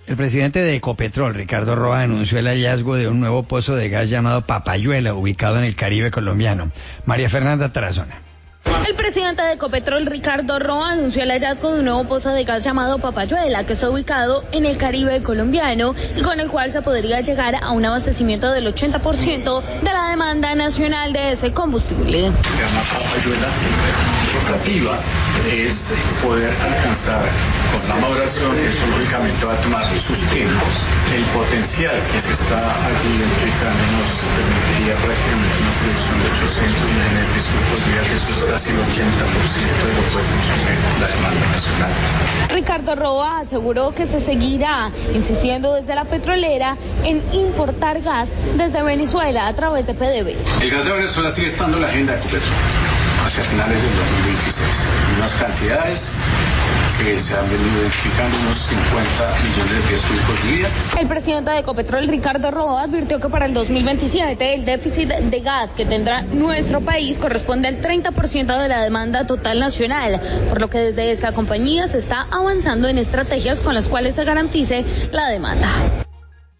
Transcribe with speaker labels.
Speaker 1: El presidente de Ecopetrol, Ricardo Roa, anunció el hallazgo de un nuevo pozo de gas llamado Papayuela, ubicado en el Caribe colombiano. María Fernanda Tarazona.
Speaker 2: El presidente de Ecopetrol, Ricardo Roa, anunció el hallazgo de un nuevo pozo de gas llamado Papayuela, que está ubicado en el Caribe colombiano y con el cual se podría llegar a un abastecimiento del 80% de la demanda nacional de ese combustible.
Speaker 3: Se llama Papayuela. La expectativa es poder alcanzar con la maduración, que eso lógicamente va a tomar sus tiempos, el potencial que se está allí identificando nos permitiría prácticamente una producción de 800 millones de cubos día, que eso es casi el 80% de lo que puede consumir la demanda nacional.
Speaker 2: Ricardo Roa aseguró que se seguirá insistiendo desde la petrolera en importar gas desde Venezuela a través de PDVSA.
Speaker 3: El gas de Venezuela sigue estando en la agenda de Ecopetrol hacia finales del 2026. Unas cantidades que se han venido identificando, unos 50 millones de pies cúbicos día.
Speaker 2: El presidente de Ecopetrol, Ricardo Roa, advirtió que para el 2027 el déficit de gas que tendrá nuestro país corresponde al 30% de la demanda total nacional, por lo que desde esta compañía se está avanzando en estrategias con las cuales se garantice la demanda.